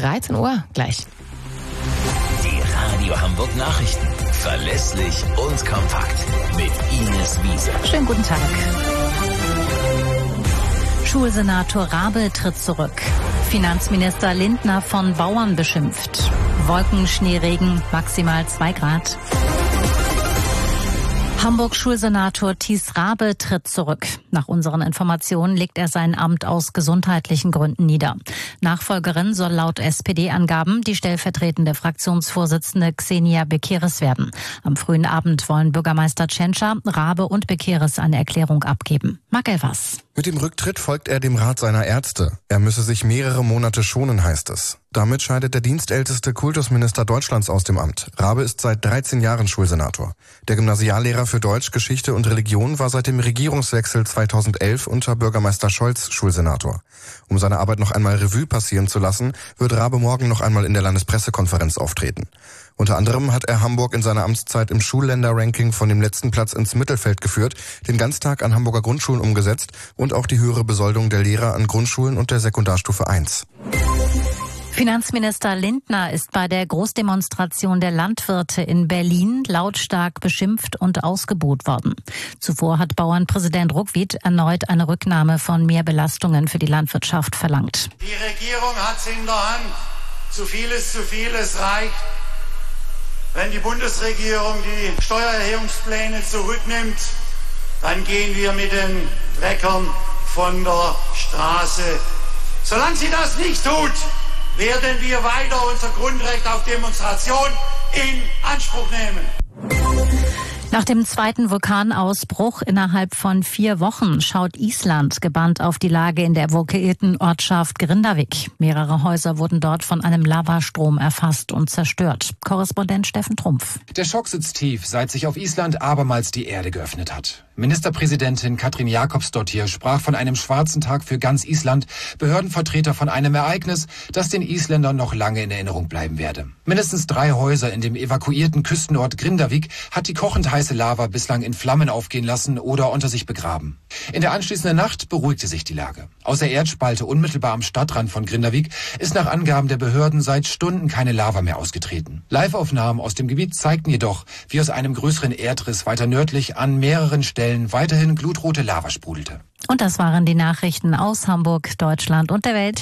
13 Uhr gleich. Die Radio Hamburg Nachrichten. Verlässlich und kompakt. Mit Ines Wiese. Schönen guten Tag. Schulsenator Rabe tritt zurück. Finanzminister Lindner von Bauern beschimpft. Wolken, Schneeregen, maximal 2 Grad. Hamburg-Schulsenator Thies Rabe tritt zurück. Nach unseren Informationen legt er sein Amt aus gesundheitlichen Gründen nieder. Nachfolgerin soll laut SPD-Angaben die stellvertretende Fraktionsvorsitzende Xenia Bekeres werden. Am frühen Abend wollen Bürgermeister Tschentscher, Rabe und Bekeres eine Erklärung abgeben. Marc Elvers. Mit dem Rücktritt folgt er dem Rat seiner Ärzte. Er müsse sich mehrere Monate schonen, heißt es. Damit scheidet der dienstälteste Kultusminister Deutschlands aus dem Amt. Rabe ist seit 13 Jahren Schulsenator. Der Gymnasiallehrer für Deutsch, Geschichte und Religion war seit dem Regierungswechsel 2011 unter Bürgermeister Scholz Schulsenator. Um seine Arbeit noch einmal Revue passieren zu lassen, wird Rabe morgen noch einmal in der Landespressekonferenz auftreten. Unter anderem hat er Hamburg in seiner Amtszeit im Schulländer-Ranking von dem letzten Platz ins Mittelfeld geführt, den Ganztag an Hamburger Grundschulen umgesetzt und auch die höhere Besoldung der Lehrer an Grundschulen und der Sekundarstufe 1. Finanzminister Lindner ist bei der Großdemonstration der Landwirte in Berlin lautstark beschimpft und ausgebuht worden. Zuvor hat Bauernpräsident Ruckwied erneut eine Rücknahme von Mehrbelastungen für die Landwirtschaft verlangt. Die Regierung hat es in der Hand. Zu vieles reicht. Wenn die Bundesregierung die Steuererhöhungspläne zurücknimmt, dann gehen wir mit den Treckern von der Straße. Solange sie das nicht tut, werden wir weiter unser Grundrecht auf Demonstration in Anspruch nehmen. Nach dem zweiten Vulkanausbruch innerhalb von 4 Wochen schaut Island gebannt auf die Lage in der evakuierten Ortschaft Grindavik. Mehrere Häuser wurden dort von einem Lavastrom erfasst und zerstört. Korrespondent Steffen Trumpf. Der Schock sitzt tief, seit sich auf Island abermals die Erde geöffnet hat. Ministerpräsidentin Katrín Jakobsdóttir sprach von einem schwarzen Tag für ganz Island, Behördenvertreter von einem Ereignis, das den Isländern noch lange in Erinnerung bleiben werde. Mindestens 3 Häuser in dem evakuierten Küstenort Grindavik hat die kochend heiße Lava bislang in Flammen aufgehen lassen oder unter sich begraben. In der anschließenden Nacht beruhigte sich die Lage. Aus der Erdspalte unmittelbar am Stadtrand von Grindavik ist nach Angaben der Behörden seit Stunden keine Lava mehr ausgetreten. Live-Aufnahmen aus dem Gebiet zeigten jedoch, wie aus einem größeren Erdriss weiter nördlich an mehreren Stellen weiterhin glutrote Lava sprudelte. Und das waren die Nachrichten aus Hamburg, Deutschland und der Welt.